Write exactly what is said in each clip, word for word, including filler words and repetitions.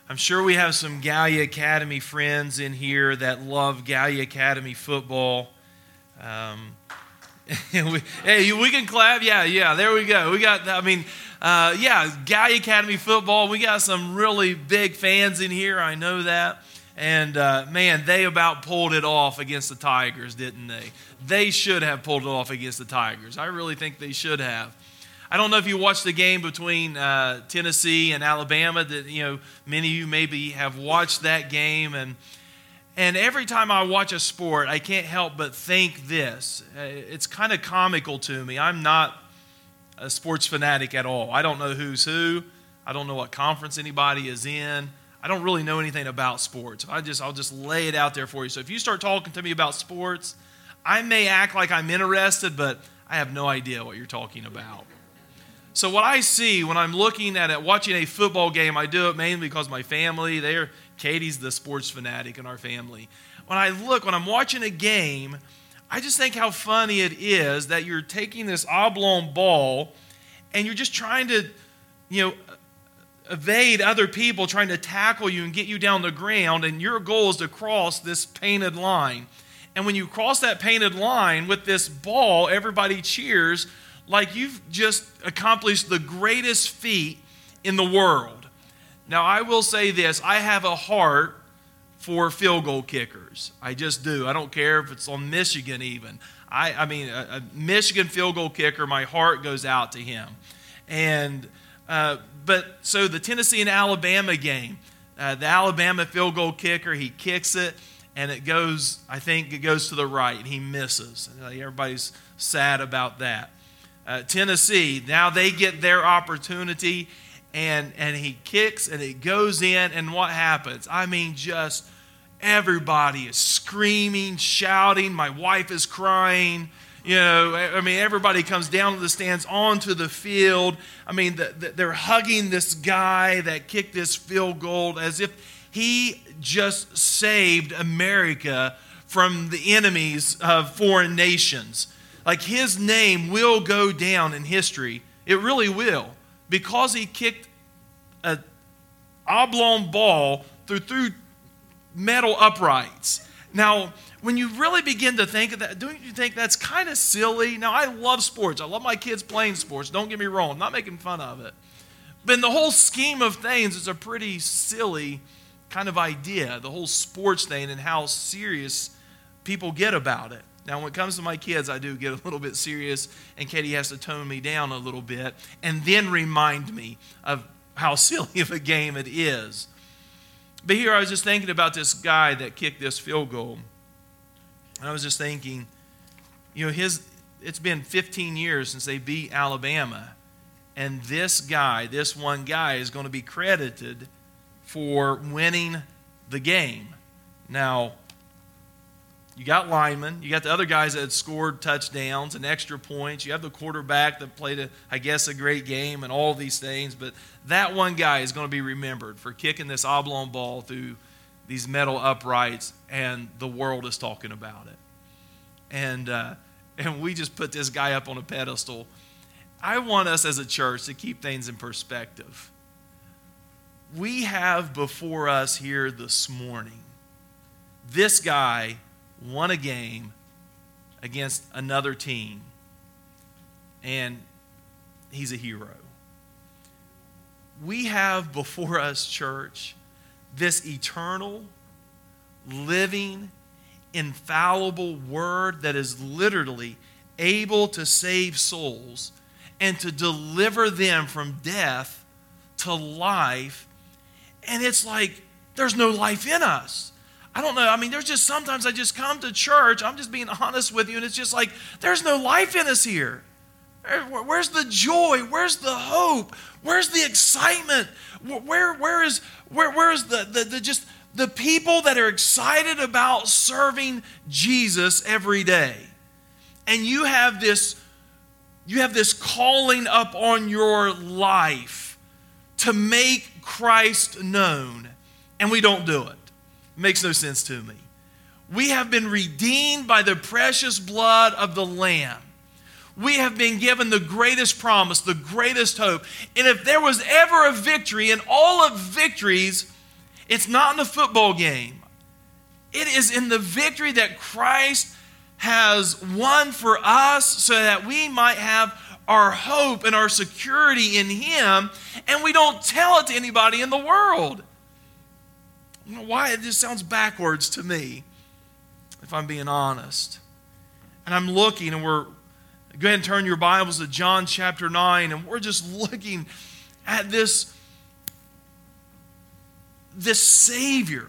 I'm sure we have some Gallia Academy friends in here that love Gallia Academy football. Um, we, hey, we can clap. Yeah, yeah, there we go. We got, I mean, uh, yeah, Gallia Academy football. We got some really big fans in here. I know that. And, uh, man, they about pulled it off against the Tigers, didn't they? They should have pulled it off against the Tigers. I really think they should have. I don't know if you watched the game between uh, Tennessee and Alabama. That you know, many of you maybe have watched that game, and and every time I watch a sport, I can't help but think this. Uh, it's kind of comical to me. I'm not a sports fanatic at all. I don't know who's who. I don't know what conference anybody is in. I don't really know anything about sports. I just I'll just lay it out there for you. So if you start talking to me about sports, I may act like I'm interested, but I have no idea what you're talking about. So what I see when I'm looking at it, watching a football game, I do it mainly because my family, they're, Katie's the sports fanatic in our family. When I look, when I'm watching a game, I just think how funny it is that you're taking this oblong ball and you're just trying to, you know, evade other people trying to tackle you and get you down the ground, and your goal is to cross this painted line. And when you cross that painted line with this ball, everybody cheers like you've just accomplished the greatest feat in the world. Now, I will say this. I have a heart for field goal kickers. I just do. I don't care if it's on Michigan even. I, I mean, a, a Michigan field goal kicker, my heart goes out to him. And uh, but so the Tennessee and Alabama game, uh, the Alabama field goal kicker, he kicks it, and it goes, I think it goes to the right, and he misses. Everybody's sad about that. Uh, Tennessee, now they get their opportunity, and, and he kicks, and it goes in, and what happens? I mean, just everybody is screaming, shouting. My wife is crying. You know, I mean, everybody comes down to the stands, onto the field. I mean, the, the, they're hugging this guy that kicked this field goal as if he just saved America from the enemies of foreign nations. Like, his name will go down in history. It really will. Because he kicked an oblong ball through, through metal uprights. Now, when you really begin to think of that, don't you think that's kind of silly? Now, I love sports. I love my kids playing sports. Don't get me wrong. I'm not making fun of it. But in the whole scheme of things, it's a pretty silly kind of idea, the whole sports thing and how serious people get about it. Now, when it comes to my kids, I do get a little bit serious, and Katie has to tone me down a little bit and then remind me of how silly of a game it is. But here I was just thinking about this guy that kicked this field goal. And I was just thinking, you know, his it's been fifteen years since they beat Alabama. And this guy, this one guy, is going to be credited for winning the game. Now, you got linemen. You got the other guys that had scored touchdowns and extra points. You have the quarterback that played, a, I guess, a great game and all these things. But that one guy is going to be remembered for kicking this oblong ball through these metal uprights, and the world is talking about it. And uh, and we just put this guy up on a pedestal. I want us as a church to keep things in perspective. We have before us here this morning this guy won a game against another team, and he's a hero. We have before us, church, this eternal, living, infallible word that is literally able to save souls and to deliver them from death to life. And it's like there's no life in us. I don't know. I mean, there's just sometimes I just come to church. I'm just being honest with you. And it's just like, there's no life in us here. Where's the joy? Where's the hope? Where's the excitement? Where, where is, where, where is the, the, the just the people that are excited about serving Jesus every day? And you have this, you have this calling up on your life to make Christ known, and we don't do it. Makes no sense to me. We have been redeemed by the precious blood of the Lamb. We have been given the greatest promise, the greatest hope. And if there was ever a victory in all of victories, It's not in the football game. It is in the victory that Christ has won for us so that we might have our hope and our security in Him, and we don't tell it to anybody in the world. You know why? It just sounds backwards to me, if I'm being honest. And I'm looking, and we're, go ahead and turn your Bibles to John chapter nine, and we're just looking at this, this Savior,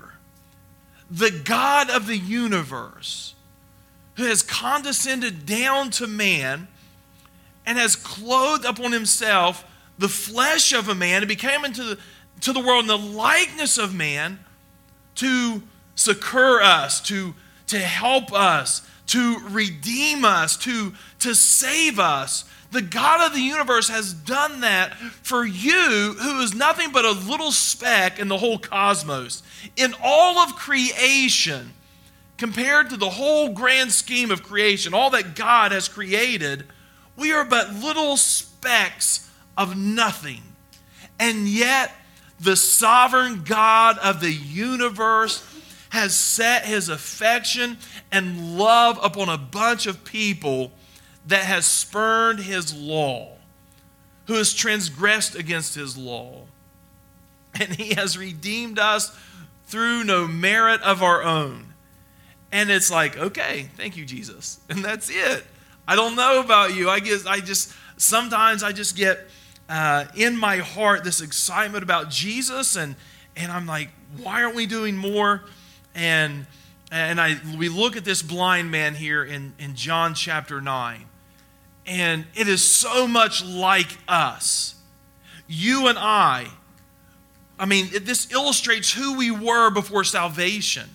the God of the universe, who has condescended down to man and has clothed upon himself the flesh of a man and became into the, to the world in the likeness of man to succor us, to, to help us, to redeem us, to, to save us. The God of the universe has done that for you, who is nothing but a little speck in the whole cosmos. In all of creation, compared to the whole grand scheme of creation, all that God has created, we are but little specks of nothing. And yet, the sovereign God of the universe has set His affection and love upon a bunch of people that has spurned His law, who has transgressed against His law. And He has redeemed us through no merit of our own. And it's like, okay, thank you, Jesus. And that's it. I don't know about you. I guess I just, sometimes I just get uh, in my heart this excitement about Jesus. And, and I'm like, why aren't we doing more? And, and I we look at this blind man here in, in John chapter nine. And it is so much like us. You and I, I mean, this illustrates who we were before salvation.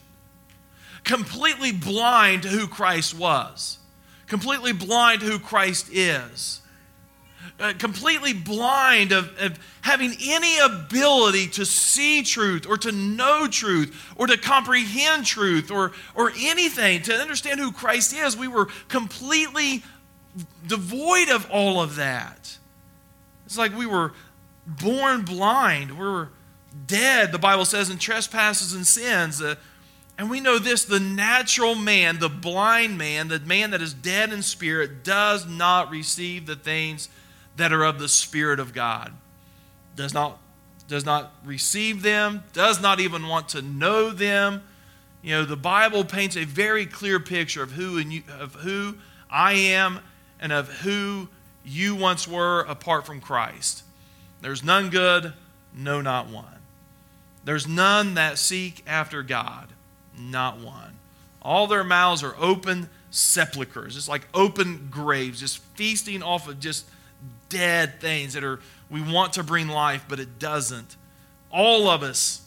Completely blind to who Christ was. Completely blind to who Christ is. Uh, completely blind of, of having any ability to see truth or to know truth or to comprehend truth or, or anything, to understand who Christ is. We were completely devoid of all of that. It's like we were born blind. We were dead, the Bible says, in trespasses and sins. Uh, and we know this, the natural man, the blind man, the man that is dead in spirit, does not receive the things that are of the Spirit of God. Does not, does not receive them, does not even want to know them. You know, the Bible paints a very clear picture of who and you, of who I am and of who you once were apart from Christ. There's none good, no, not one. There's none that seek after God, not one. All their mouths are open sepulchres, just like open graves, just feasting off of just dead things that are, we want to bring life, but it doesn't. All of us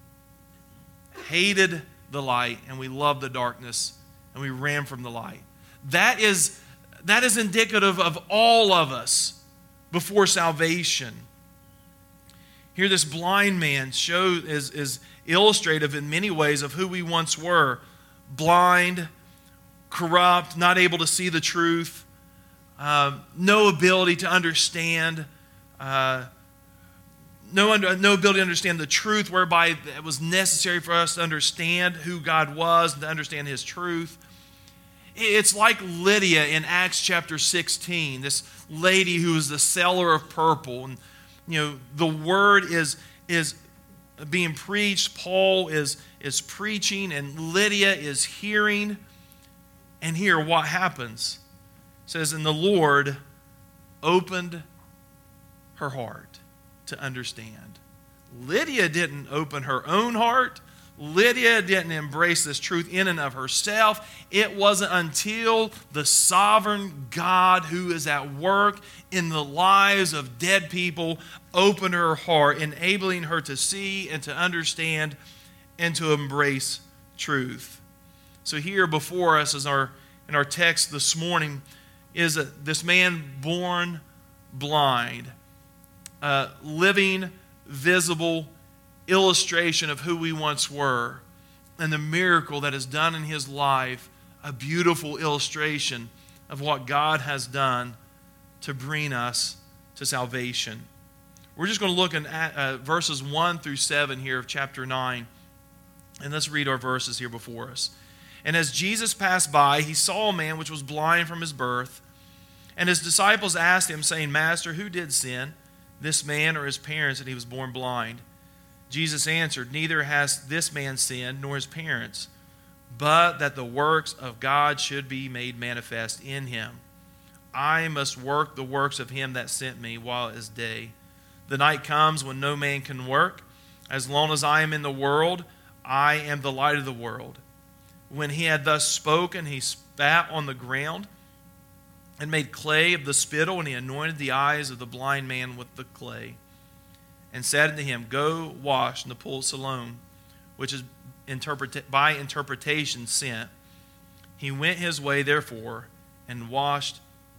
hated the light and we loved the darkness and we ran from the light. That is, that is indicative of all of us before salvation. Here, this blind man show is, is illustrative in many ways of who we once were. Blind, corrupt, not able to see the truth, uh, no ability to understand, uh, no, under, no ability to understand the truth whereby it was necessary for us to understand who God was and to understand His truth. It's like Lydia in Acts chapter sixteen, this lady who was the seller of purple. And you know, the word is, is being preached. Paul is, is preaching, and Lydia is hearing. And here, what happens? It says, and the Lord opened her heart to understand. Lydia didn't open her own heart. Lydia didn't embrace this truth in and of herself. It wasn't until the sovereign God who is at work in the lives of dead people opened her heart, enabling her to see and to understand and to embrace truth. So here before us is our, in our text this morning is a, this man born blind, a living, visible illustration of who we once were and the miracle that is done in his life, a beautiful illustration of what God has done to bring us to salvation. We're just going to look at uh, verses one through seven here of chapter nine. And let's read our verses here before us. And as Jesus passed by, he saw a man which was blind from his birth. And his disciples asked him, saying, Master, who did sin, this man or his parents, that he was born blind? Jesus answered, Neither has this man sinned, nor his parents, but that the works of God should be made manifest in him. I must work the works of him that sent me while it is day. The night comes when no man can work. As long as I am in the world, I am the light of the world. When he had thus spoken, he spat on the ground and made clay of the spittle, and he anointed the eyes of the blind man with the clay, and said unto him, Go wash in the pool of Siloam, which is interpret- by interpretation sent. He went his way, therefore, and washed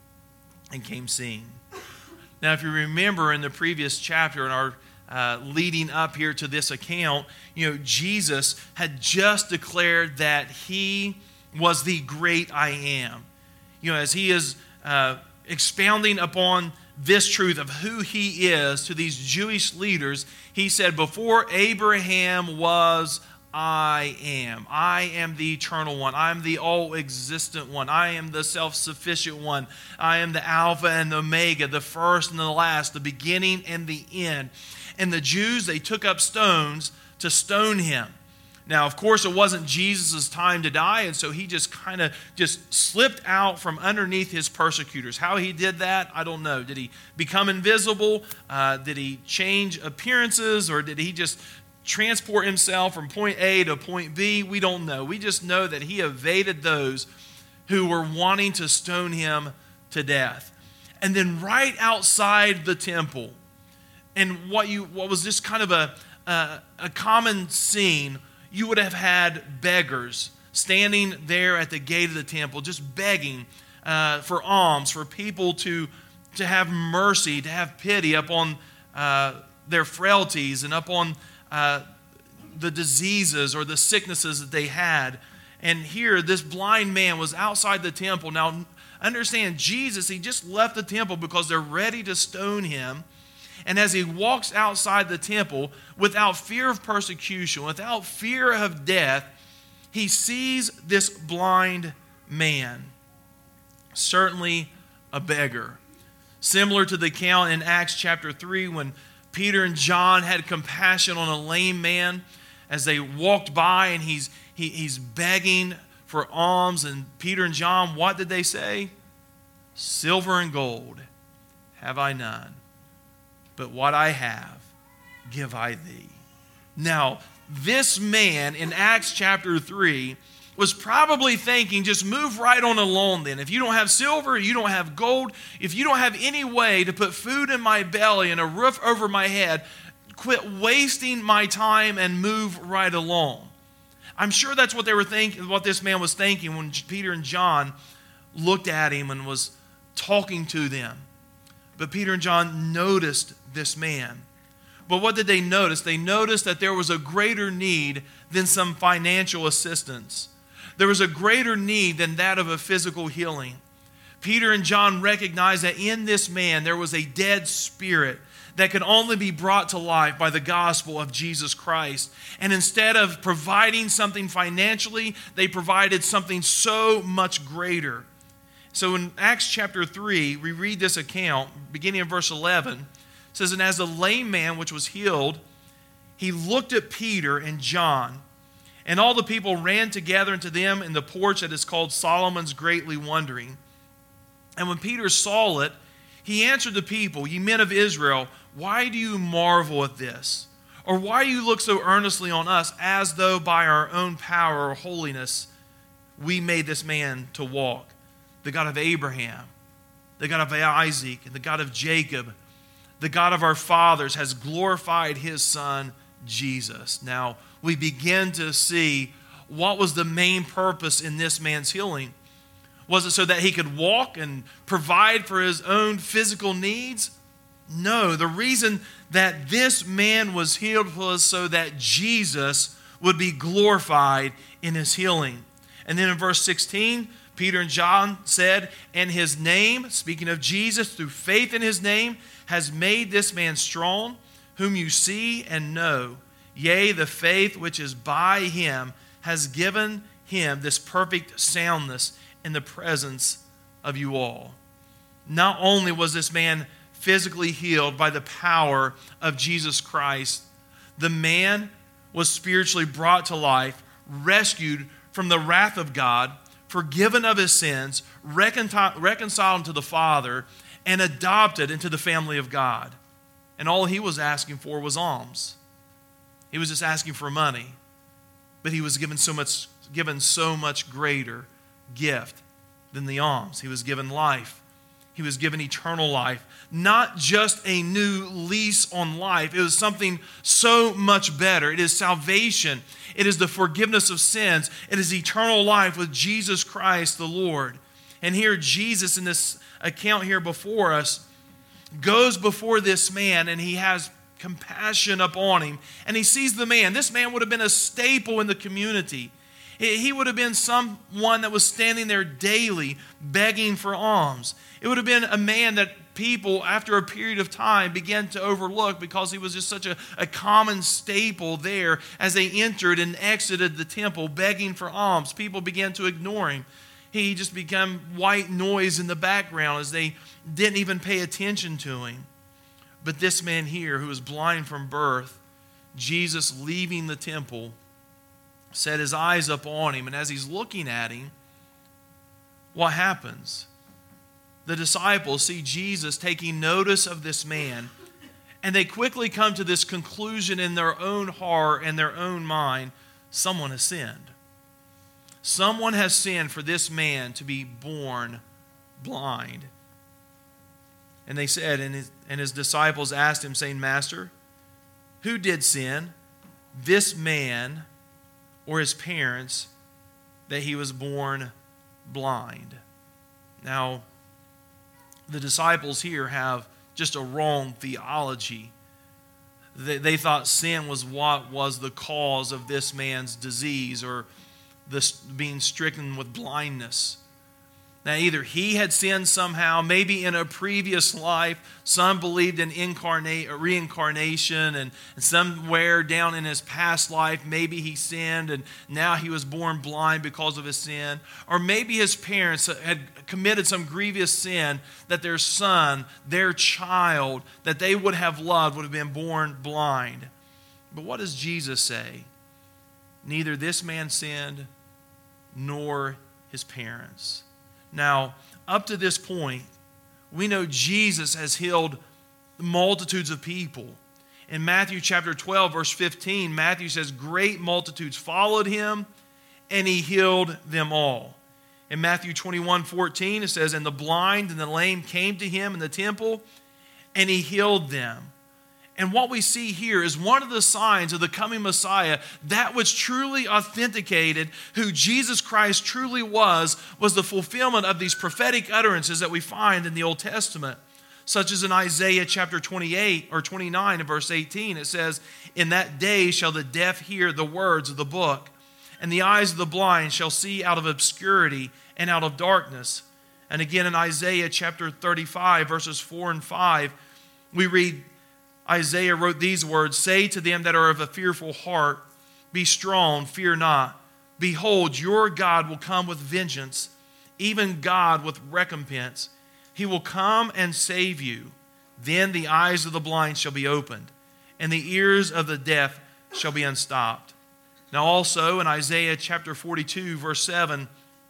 and came seeing. Now, if you remember in the previous chapter, in our uh, leading up here to this account, you know, Jesus had just declared that he was the great I am. You know, as he is uh, expounding upon this truth of who he is to these Jewish leaders, he said, Before Abraham was, I am. I am the eternal one. I am the all-existent one. I am the self-sufficient one. I am the Alpha and the Omega, the first and the last, the beginning and the end. And the Jews, they took up stones to stone him. Now, of course, it wasn't Jesus' time to die, and so he just kind of just slipped out from underneath his persecutors. How he did that, I don't know. Did he become invisible? Uh, did he change appearances? Or did he just transport himself from point A to point B? We don't know. We just know that he evaded those who were wanting to stone him to death. And then right outside the temple, and what you what was just kind of a, a, a common scene, you would have had beggars standing there at the gate of the temple, just begging uh, for alms, for people to, to have mercy, to have pity upon uh, their frailties and upon uh, the diseases or the sicknesses that they had. And here, this blind man was outside the temple. Now, understand, Jesus, he just left the temple because they're ready to stone him. And as he walks outside the temple, without fear of persecution, without fear of death, he sees this blind man, certainly a beggar. Similar to the account in Acts chapter three, when Peter and John had compassion on a lame man as they walked by, and he's, he, he's begging for alms. And Peter and John, what did they say? Silver and gold have I none, but what I have, give I thee. Now, this man in Acts chapter three was probably thinking, just move right on along then. If you don't have silver, you don't have gold, if you don't have any way to put food in my belly and a roof over my head, quit wasting my time and move right along. I'm sure that's what they were thinking, what this man was thinking when Peter and John looked at him and was talking to them. But Peter and John noticed this man. But what did they notice? They noticed that there was a greater need than some financial assistance. There was a greater need than that of a physical healing. Peter and John recognized that in this man there was a dead spirit that could only be brought to life by the gospel of Jesus Christ. And instead of providing something financially, they provided something so much greater. So in Acts chapter three, we read this account, beginning in verse eleven. It says, And as the lame man which was healed, he looked at Peter and John, and all the people ran together unto them in the porch that is called Solomon's, greatly wondering. And when Peter saw it, he answered the people, Ye men of Israel, why do you marvel at this? Or why do you look so earnestly on us, as though by our own power or holiness we made this man to walk? The God of Abraham, the God of Isaac, and the God of Jacob, the God of our fathers, has glorified his Son, Jesus. Now, we begin to see what was the main purpose in this man's healing. Was it so that he could walk and provide for his own physical needs? No, the reason that this man was healed was so that Jesus would be glorified in his healing. And then in verse sixteen, Peter and John said, and his name, speaking of Jesus, through faith in his name, has made this man strong, whom you see and know. Yea, the faith which is by him has given him this perfect soundness in the presence of you all. Not only was this man physically healed by the power of Jesus Christ, the man was spiritually brought to life, rescued from the wrath of God, forgiven of his sins, reconciled, reconciled to the Father, and adopted into the family of God. And all he was asking for was alms. He was just asking for money. But he was given so much, given so much greater gift than the alms. He was given life. He was given eternal life. Not just a new lease on life. It was something so much better. It is salvation. It is the forgiveness of sins. It is eternal life with Jesus Christ the Lord. And here Jesus, in this account here before us, goes before this man and he has compassion upon him. And he sees the man. This man would have been a staple in the community. He would have been someone that was standing there daily begging for alms. It would have been a man that people, after a period of time, began to overlook because he was just such a, a common staple there as they entered and exited the temple begging for alms. People began to ignore him. He just became white noise in the background as they didn't even pay attention to him. But this man here, who was blind from birth, Jesus leaving the temple, set his eyes up on him. And as he's looking at him, what happens? The disciples see Jesus taking notice of this man, and they quickly come to this conclusion in their own heart and their own mind: someone has sinned. Someone has sinned for this man to be born blind. And they said, and his, and his disciples asked him, saying, Master, who did sin, this man or his parents, that he was born blind? Now, the disciples here have just a wrong theology. They, they thought sin was what was the cause of this man's disease or this being stricken with blindness. Now, either he had sinned somehow, maybe in a previous life. Some believed in incarnate, reincarnation, and, and somewhere down in his past life, maybe he sinned and now he was born blind because of his sin. Or maybe his parents had committed some grievous sin that their son, their child, that they would have loved would have been born blind. But what does Jesus say? Neither this man sinned nor his parents. Now, up to this point, we know Jesus has healed multitudes of people. In Matthew chapter twelve, verse fifteen, Matthew says, great multitudes followed him, and he healed them all. In Matthew twenty-one, fourteen, it says, and the blind and the lame came to him in the temple, and he healed them. And what we see here is one of the signs of the coming Messiah, that which truly authenticated who Jesus Christ truly was, was the fulfillment of these prophetic utterances that we find in the Old Testament, such as in Isaiah chapter twenty-eight or twenty-nine and verse eighteen. It says, in that day shall the deaf hear the words of the book, and the eyes of the blind shall see out of obscurity and out of darkness. And again in Isaiah chapter thirty-five, verses four and five, we read, Isaiah wrote these words, say to them that are of a fearful heart, be strong, fear not. Behold, your God will come with vengeance, even God with recompense. He will come and save you. Then the eyes of the blind shall be opened, and the ears of the deaf shall be unstopped. Now also in Isaiah chapter forty-two, verse seven,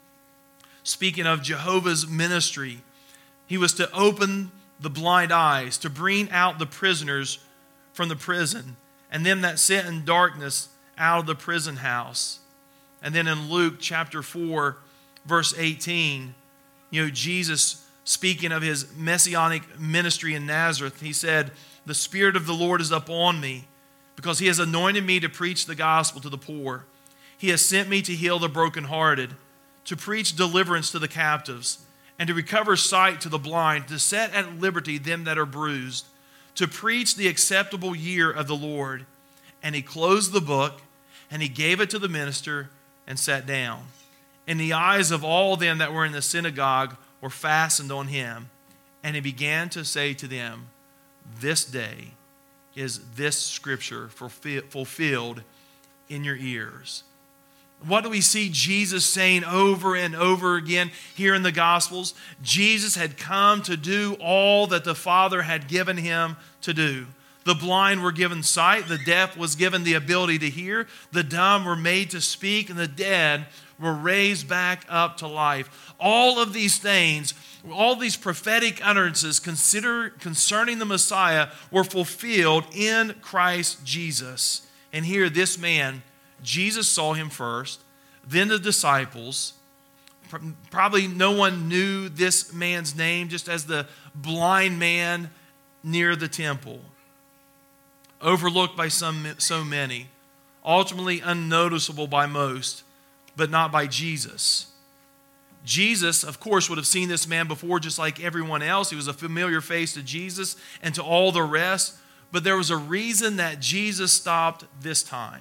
speaking of Jehovah's ministry, he was to open the blind eyes, to bring out the prisoners from the prison, and them that sit in darkness out of the prison house. And then in Luke chapter four, verse eighteen, you know, Jesus speaking of his messianic ministry in Nazareth, he said, the Spirit of the Lord is upon me, because he has anointed me to preach the gospel to the poor. He has sent me to heal the brokenhearted, to preach deliverance to the captives, and to recover sight to the blind, to set at liberty them that are bruised, to preach the acceptable year of the Lord. And he closed the book, and he gave it to the minister and sat down. And the eyes of all them that were in the synagogue were fastened on him. And he began to say to them, this day is this scripture fulfilled in your ears. What do we see Jesus saying over and over again here in the Gospels? Jesus had come to do all that the Father had given him to do. The blind were given sight, the deaf was given the ability to hear, the dumb were made to speak, and the dead were raised back up to life. All of these things, all these prophetic utterances consider, concerning the Messiah were fulfilled in Christ Jesus. And here this man, Jesus saw him first, then the disciples. Probably no one knew this man's name, just as the blind man near the temple. Overlooked by some, so many, ultimately unnoticeable by most, but not by Jesus. Jesus, of course, would have seen this man before just like everyone else. He was a familiar face to Jesus and to all the rest, but there was a reason that Jesus stopped this time.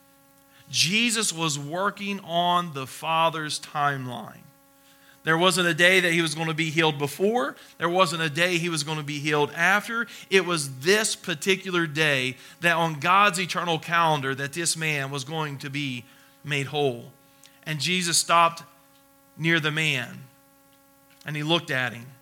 Jesus was working on the Father's timeline. There wasn't a day that he was going to be healed before. There wasn't a day he was going to be healed after. It was this particular day that on God's eternal calendar that this man was going to be made whole. And Jesus stopped near the man and he looked at him.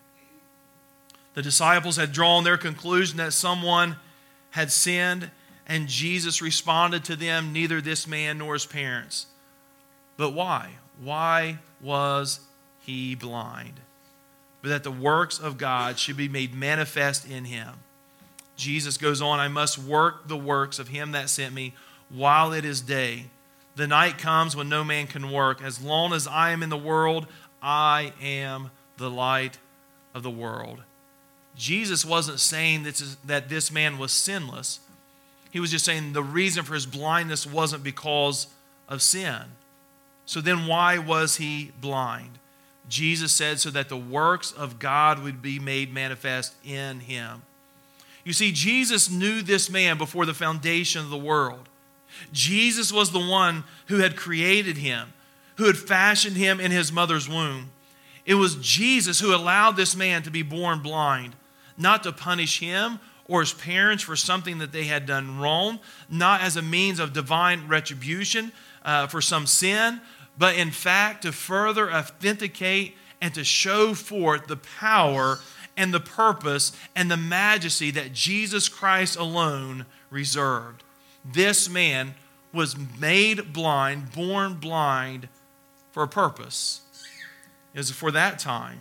The disciples had drawn their conclusion that someone had sinned, and Jesus responded to them, neither this man nor his parents. But why? Why was he blind? But that the works of God should be made manifest in him. Jesus goes on, I must work the works of him that sent me while it is day. The night comes when no man can work. As long as I am in the world, I am the light of the world. Jesus wasn't saying that this man was sinless. He was just saying the reason for his blindness wasn't because of sin. So then why was he blind? Jesus said so that the works of God would be made manifest in him. You see, Jesus knew this man before the foundation of the world. Jesus was the one who had created him, who had fashioned him in his mother's womb. It was Jesus who allowed this man to be born blind, not to punish him or his parents for something that they had done wrong, not as a means of divine retribution uh, for some sin, but in fact to further authenticate and to show forth the power and the purpose and the majesty that Jesus Christ alone reserved. This man was made blind, born blind for a purpose. It was for that time.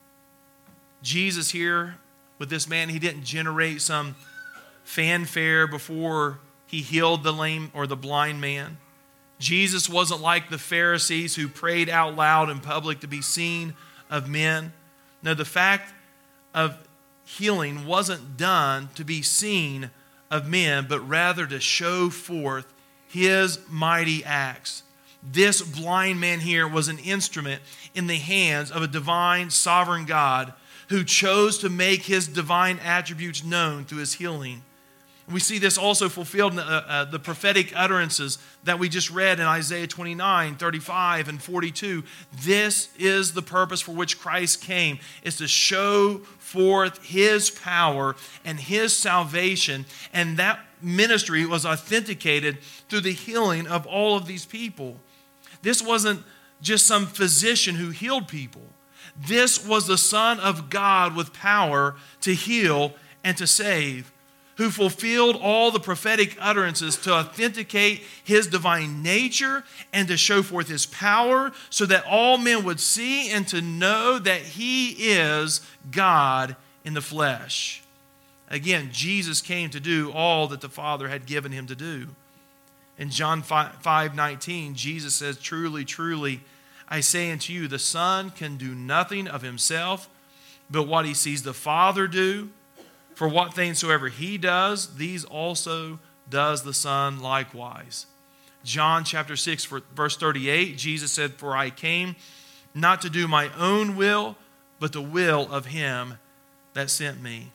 Jesus here with this man, he didn't generate some fanfare before he healed the lame or the blind man. Jesus wasn't like the Pharisees who prayed out loud in public to be seen of men. No, the fact of healing wasn't done to be seen of men, but rather to show forth his mighty acts. This blind man here was an instrument in the hands of a divine, sovereign God who chose to make his divine attributes known through his healing. We see this also fulfilled in the, uh, uh, the prophetic utterances that we just read in Isaiah twenty-nine, thirty-five, and forty-two. This is the purpose for which Christ came, is to show forth his power and his salvation. And that ministry was authenticated through the healing of all of these people. This wasn't just some physician who healed people. This was the Son of God with power to heal and to save, who fulfilled all the prophetic utterances to authenticate his divine nature and to show forth his power so that all men would see and to know that he is God in the flesh. Again, Jesus came to do all that the Father had given him to do. In John five nineteen, Jesus says, truly, truly, I say unto you, the Son can do nothing of himself, but what he sees the Father do. For what things soever he does, these also does the Son likewise. John chapter six, verse thirty-eight, Jesus said, for I came not to do my own will, but the will of him that sent me.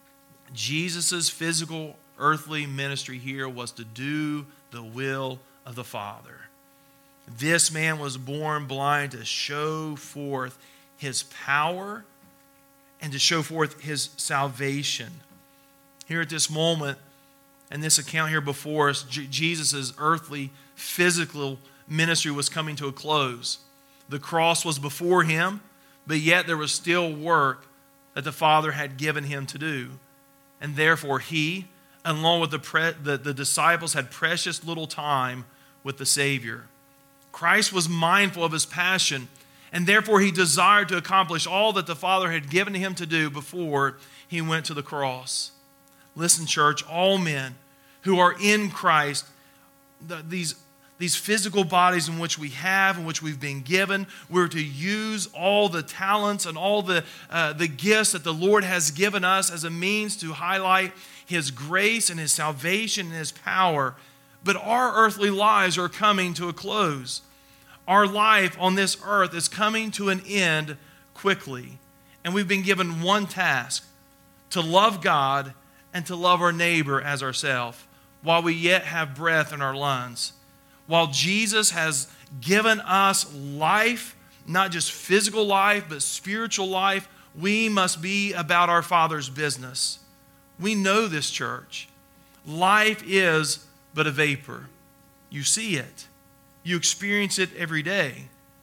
Jesus' physical earthly ministry here was to do the will of the Father. This man was born blind to show forth his power and to show forth his salvation. Here at this moment, and this account here before us, J- Jesus' earthly, physical ministry was coming to a close. The cross was before him, but yet there was still work that the Father had given him to do. And therefore he, along with the, pre- the, the disciples, had precious little time with the Savior. Christ was mindful of his passion, and therefore he desired to accomplish all that the Father had given him to do before he went to the cross. Listen, church, all men who are in Christ, the, these, these physical bodies in which we have, in which we've been given, we're to use all the talents and all the, uh, the gifts that the Lord has given us as a means to highlight his grace and his salvation and his power. But our earthly lives are coming to a close. Our life on this earth is coming to an end quickly. And we've been given one task: to love God and to love our neighbor as ourselves while we yet have breath in our lungs. While Jesus has given us life, not just physical life, but spiritual life, we must be about our Father's business. We know this, church. Life is but a vapor. You see it. You experience it every day.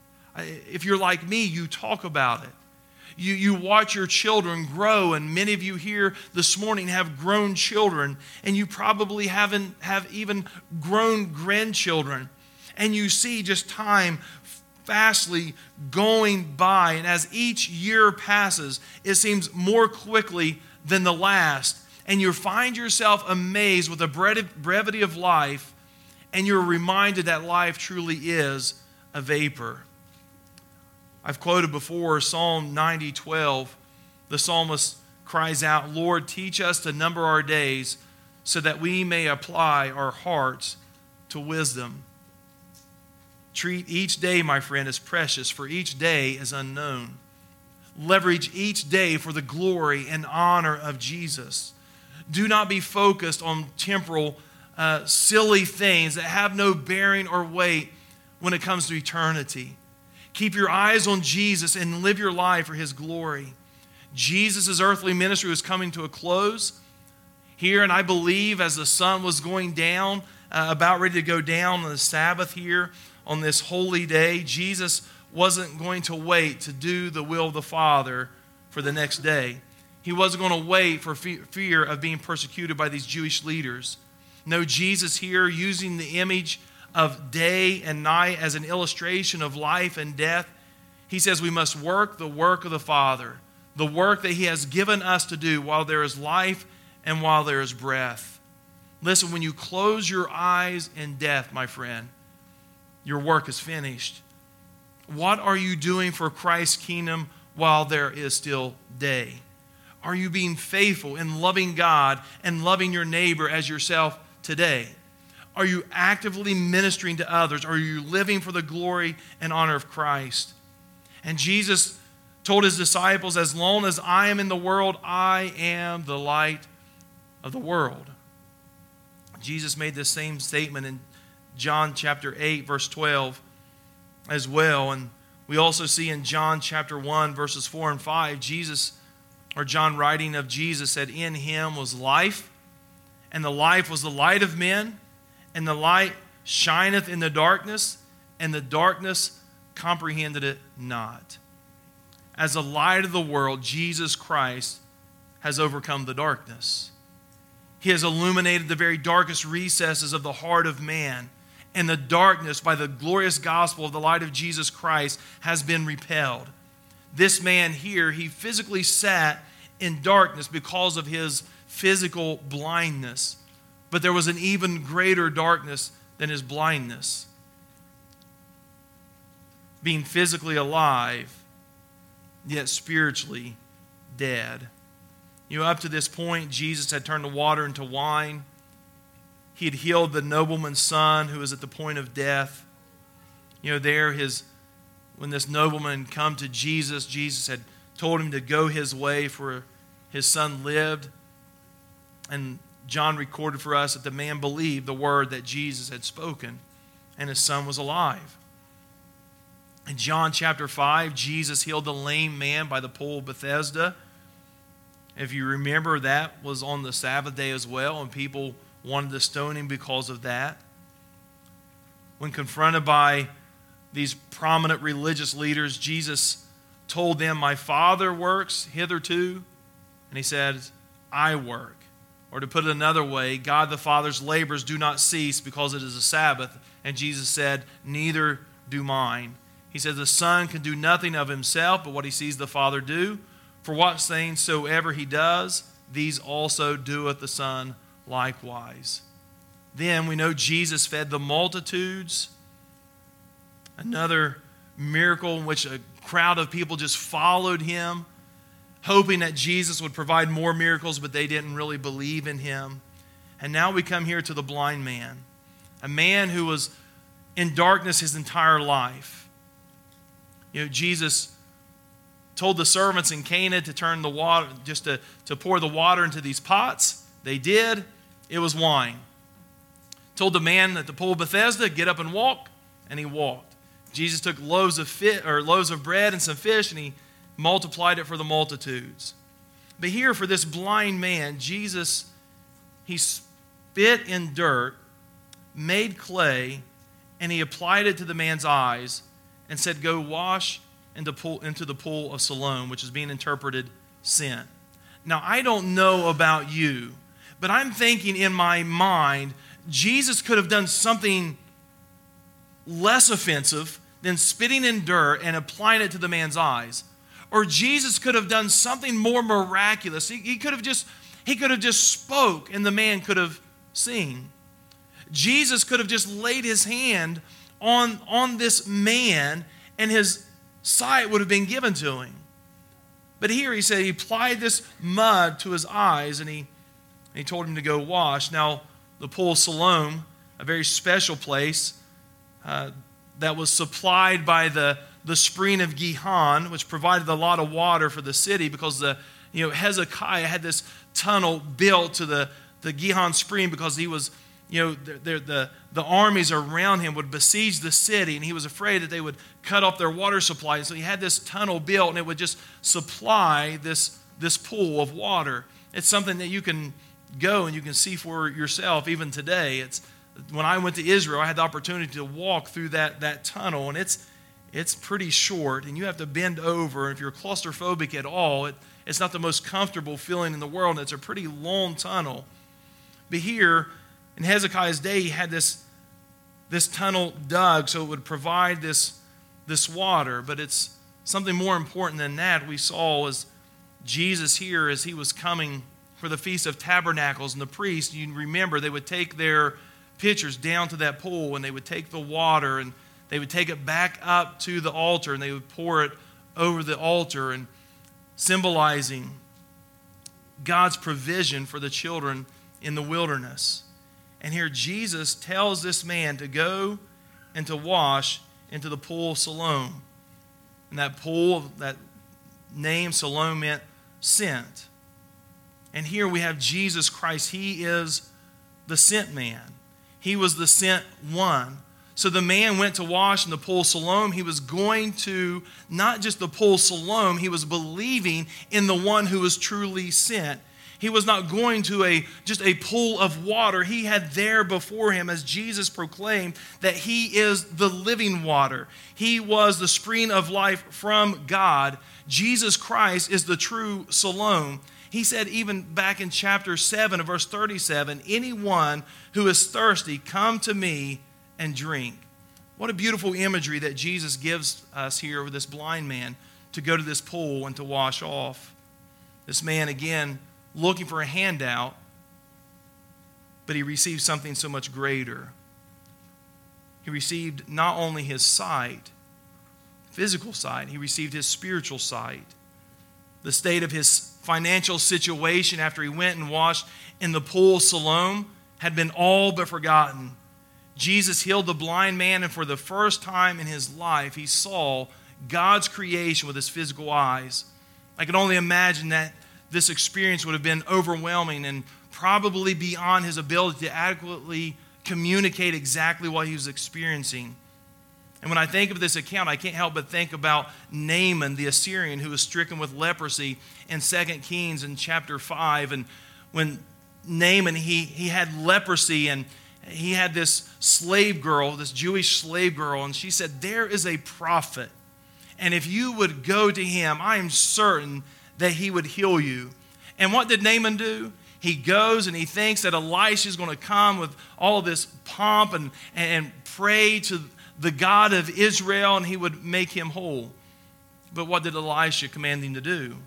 If you're like me, you talk about it. You, you watch your children grow, and many of you here this morning have grown children, and you probably haven't have even grown grandchildren. And you see just time fastly going by, and as each year passes, it seems more quickly than the last. And you find yourself amazed with the brevity of life, and you're reminded that life truly is a vapor. I've quoted before Psalm ninety twelve. The psalmist cries out, "Lord, teach us to number our days so that we may apply our hearts to wisdom." Treat each day, my friend, as precious, for each day is unknown. Leverage each day for the glory and honor of Jesus. Do not be focused on temporal, uh, silly things that have no bearing or weight when it comes to eternity. Keep your eyes on Jesus and live your life for his glory. Jesus' earthly ministry was coming to a close here, and I believe as the sun was going down, uh, about ready to go down on the Sabbath here on this holy day, Jesus wasn't going to wait to do the will of the Father for the next day. He wasn't going to wait for fear of being persecuted by these Jewish leaders. No, Jesus here, using the image of day and night as an illustration of life and death, he says we must work the work of the Father, the work that he has given us to do while there is life and while there is breath. Listen, when you close your eyes in death, my friend, your work is finished. What are you doing for Christ's kingdom while there is still day? Are you being faithful in loving God and loving your neighbor as yourself today? Are you actively ministering to others? Are you living for the glory and honor of Christ? And Jesus told his disciples, as long as I am in the world, I am the light of the world. Jesus made this same statement in John chapter eight, verse twelve as well. And we also see in John chapter one, verses four and five, Jesus, or John writing of Jesus, said, "In him was life, and the life was the light of men. And the light shineth in the darkness, and the darkness comprehended it not." As the light of the world, Jesus Christ has overcome the darkness. He has illuminated the very darkest recesses of the heart of man, and the darkness, by the glorious gospel of the light of Jesus Christ, has been repelled. This man here, he physically sat in darkness because of his physical blindness. But there was an even greater darkness than his blindness. Being physically alive, yet spiritually dead. You know, up to this point, Jesus had turned the water into wine. He had healed the nobleman's son who was at the point of death. You know, there, his when this nobleman come to Jesus, Jesus had told him to go his way, for his son lived. And John recorded for us that the man believed the word that Jesus had spoken, and his son was alive. In John chapter five, Jesus healed the lame man by the pool of Bethesda. If you remember, that was on the Sabbath day as well, and people wanted to stone him because of that. When confronted by these prominent religious leaders, Jesus told them, "My Father works hitherto," and he said, "I work." Or to put it another way, God the Father's labors do not cease because it is a Sabbath. And Jesus said, "Neither do mine." He said, "The Son can do nothing of himself but what he sees the Father do. For what things soever he does, these also doeth the Son likewise." Then we know Jesus fed the multitudes. Another miracle in which a crowd of people just followed him, hoping that Jesus would provide more miracles, but they didn't really believe in him. And now we come here to the blind man, a man who was in darkness his entire life. You know, Jesus told the servants in Cana to turn the water, just to, to pour the water into these pots. They did. It was wine. Told the man at the pool of Bethesda, "Get up and walk," and he walked. Jesus took loaves of fit, or loaves of bread and some fish, and he multiplied it for the multitudes. But here, for this blind man, Jesus, he spit in dirt, made clay, and he applied it to the man's eyes and said, "Go wash into, pool, into the pool of Siloam," which is being interpreted sent. Now, I don't know about you, but I'm thinking in my mind, Jesus could have done something less offensive than spitting in dirt and applying it to the man's eyes. Or Jesus could have done something more miraculous. He, he could have just, he could have just spoke and the man could have seen. Jesus could have just laid his hand on, on this man and his sight would have been given to him. But here he said he applied this mud to his eyes and he, and he told him to go wash. Now, the pool of Siloam, a very special place uh, that was supplied by the, the spring of Gihon, which provided a lot of water for the city because the you know Hezekiah had this tunnel built to the, the Gihon spring because he was, you know, the, the, the, the armies around him would besiege the city and he was afraid that they would cut off their water supply. So he had this tunnel built and it would just supply this, this pool of water. It's something that you can go and you can see for yourself even today. It's when I went to Israel, I had the opportunity to walk through that, that tunnel, and it's it's pretty short, and you have to bend over. If you're claustrophobic at all, it, it's not the most comfortable feeling in the world, and it's a pretty long tunnel. But here, in Hezekiah's day, he had this, this tunnel dug so it would provide this, this water. But it's something more important than that. We saw as Jesus here, as he was coming for the Feast of Tabernacles, and the priests, you remember, they would take their pitchers down to that pool, and they would take the water, and they would take it back up to the altar, and they would pour it over the altar, and symbolizing God's provision for the children in the wilderness. And here Jesus tells this man to go and to wash into the pool of Siloam. And that pool, that name Siloam meant sent. And here we have Jesus Christ. He is the sent man. He was the sent one. So the man went to wash in the pool of Siloam. He was going to not just the pool of Siloam, he was believing in the one who was truly sent. He was not going to a just a pool of water. He had there before him, as Jesus proclaimed, that he is the living water. He was the spring of life from God. Jesus Christ is the true Siloam. He said even back in chapter seven of verse thirty-seven, "Anyone who is thirsty, come to me and drink." What a beautiful imagery that Jesus gives us here with this blind man to go to this pool and to wash off. This man, again, looking for a handout, but he received something so much greater. He received not only his sight, physical sight, he received his spiritual sight. The state of his financial situation after he went and washed in the pool of Siloam had been all but forgotten. Jesus healed the blind man, and for the first time in his life, he saw God's creation with his physical eyes. I can only imagine that this experience would have been overwhelming and probably beyond his ability to adequately communicate exactly what he was experiencing. And when I think of this account, I can't help but think about Naaman the Assyrian, who was stricken with leprosy in Second Kings in chapter five. And when Naaman, he, he had leprosy, and he had this slave girl, this Jewish slave girl, and she said, there is a prophet, and if you would go to him, I am certain that he would heal you. And what did Naaman do? He goes and he thinks that Elisha is going to come with all of this pomp and, and pray to the God of Israel, and he would make him whole. But what did Elisha command him to do?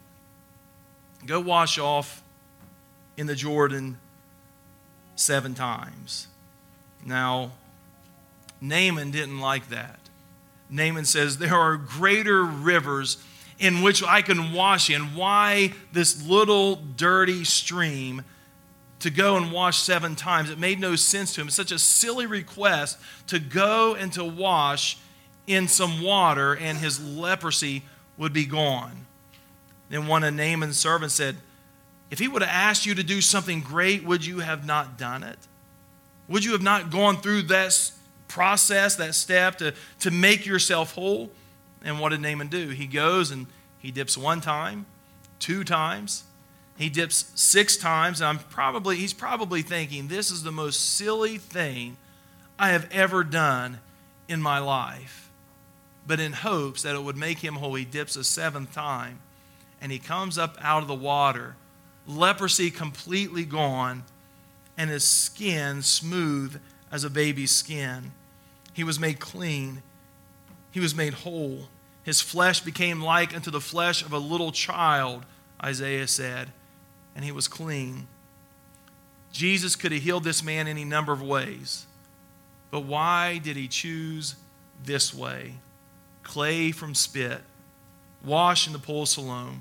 Go wash off in the Jordan seven times. Now, Naaman didn't like that. Naaman says, there are greater rivers in which I can wash in. Why this little dirty stream to go and wash seven times? It made no sense to him. It's such a silly request to go and to wash in some water, and his leprosy would be gone. Then one of Naaman's servants said, if he would have asked you to do something great, would you have not done it? Would you have not gone through that process, that step to, to make yourself whole? And what did Naaman do? He goes and he dips one time, two times. He dips six times. And I'm probably, he's probably thinking, this is the most silly thing I have ever done in my life. But in hopes that it would make him whole, he dips a seventh time. And he comes up out of the water, leprosy completely gone, and his skin smooth as a baby's skin. He was made clean. He was made whole. His flesh became like unto the flesh of a little child, Isaiah said, and he was clean. Jesus could have healed this man any number of ways, but why did he choose this way? Clay from spit, wash in the pool of Siloam.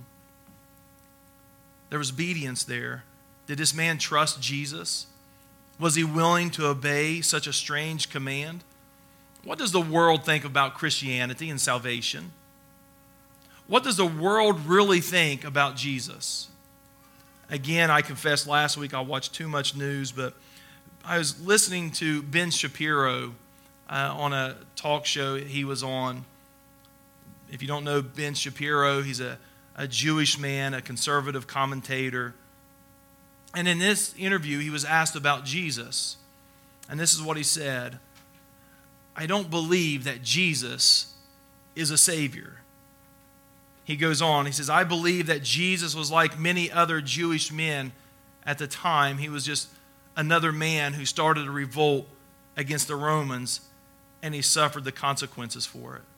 There was obedience there. Did this man trust Jesus? Was he willing to obey such a strange command? What does the world think about Christianity and salvation? What does the world really think about Jesus? Again, I confessed last week I watched too much news, but I was listening to Ben Shapiro uh, on a talk show he was on. If you don't know Ben Shapiro, he's a, a Jewish man, a conservative commentator. And in this interview, he was asked about Jesus. And this is what he said. I don't believe that Jesus is a Savior. He goes on, he says, I believe that Jesus was like many other Jewish men at the time. He was just another man who started a revolt against the Romans, and he suffered the consequences for it.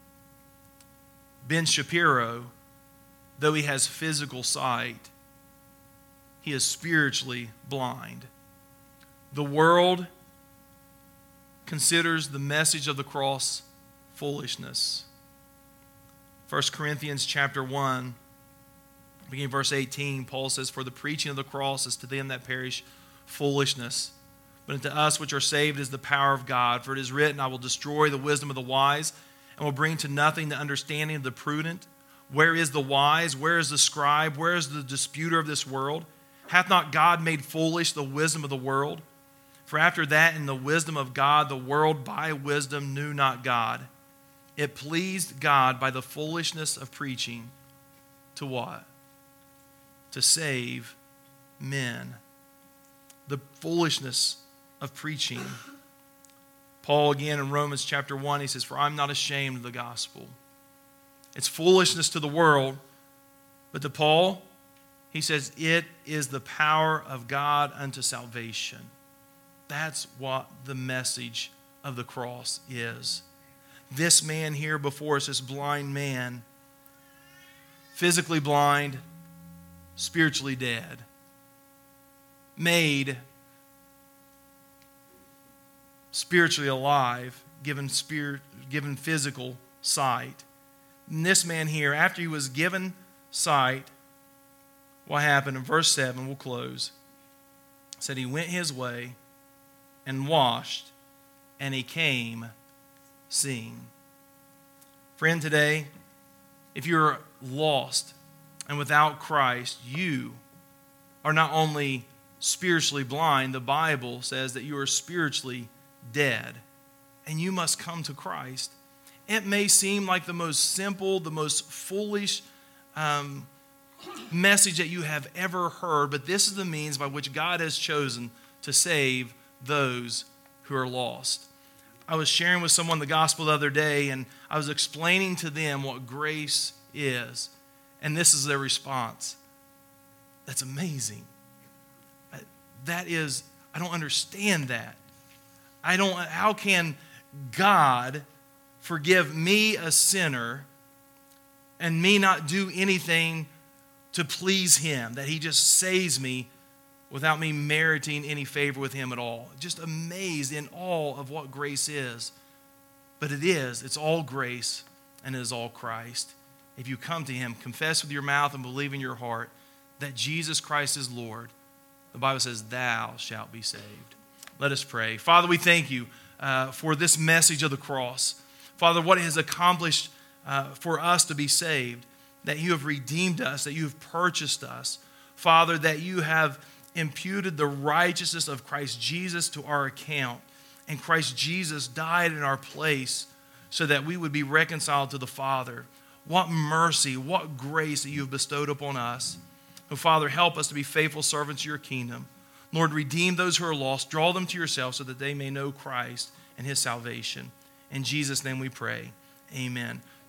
Ben Shapiro, though he has physical sight, he is spiritually blind. The world considers the message of the cross foolishness. First Corinthians chapter one, beginning verse eighteen, Paul says, for the preaching of the cross is to them that perish foolishness, but unto us which are saved is the power of God. For it is written, I will destroy the wisdom of the wise, and will bring to nothing the understanding of the prudent. Where is the wise? Where is the scribe? Where is the disputer of this world? Hath not God made foolish the wisdom of the world? For after that, in the wisdom of God, the world by wisdom knew not God. It pleased God by the foolishness of preaching to what? To save men. The foolishness of preaching. Paul again in Romans chapter one, he says, for I'm not ashamed of the gospel. It's foolishness to the world, but to Paul, he says, it is the power of God unto salvation. That's what the message of the cross is. This man here before us, this blind man, physically blind, spiritually dead, made spiritually alive, given spirit, given physical sight. And this man here, after he was given sight, what happened in verse seven, we'll close. It said he went his way and washed, and he came seeing. Friend, today, if you're lost and without Christ, you are not only spiritually blind, the Bible says that you are spiritually dead, and you must come to Christ. It may seem like the most simple, the most foolish um, message that you have ever heard, but this is the means by which God has chosen to save those who are lost. I was sharing with someone the gospel the other day, and I was explaining to them what grace is, and this is their response. That's amazing. That is, I don't understand that. I don't, how can God forgive me, a sinner, and me not do anything to please him, that he just saves me without me meriting any favor with him at all? Just amazed in awe of what grace is. But it is, it's all grace, and it is all Christ. If you come to him, confess with your mouth and believe in your heart that Jesus Christ is Lord, the Bible says, thou shalt be saved. Let us pray. Father, we thank you uh, for this message of the cross. Father, what it has accomplished uh, for us to be saved, that you have redeemed us, that you have purchased us. Father, that you have imputed the righteousness of Christ Jesus to our account. And Christ Jesus died in our place so that we would be reconciled to the Father. What mercy, what grace that you have bestowed upon us. Oh, Father, help us to be faithful servants of your kingdom. Lord, redeem those who are lost. Draw them to yourself so that they may know Christ and his salvation. In Jesus' name we pray. Amen.